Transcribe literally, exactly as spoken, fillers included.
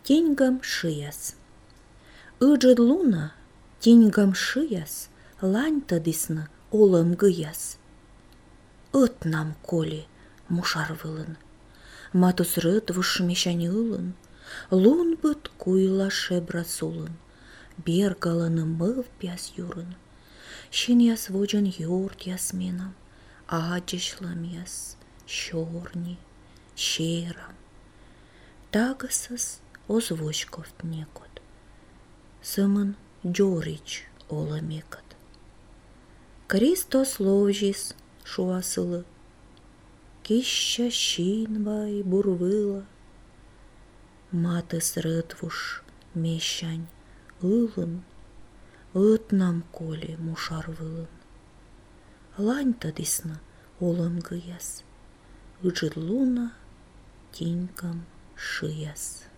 Теньгам шияс. Ыджыд луна, теньгам шияс, лань тадысны олым гыяс. Ытнам коли мушарвылын, матус рытвыш мещани ылын, лун быт куйла шебра сулын, бергаланы мыв пяс юрын. Щин яс воджан юрт ясменам, аджишлам яс, щорни, щерам. Тагасас озвучковт некот, сымын джорич оламекот. Кристос ложис шуасылы, кища щинвай бурвыла, матыс рытвуш мещань ылын, ытнам коли мушарвылын. Лань тадысны олым гыяс, ыджыд луна теньгам шияс.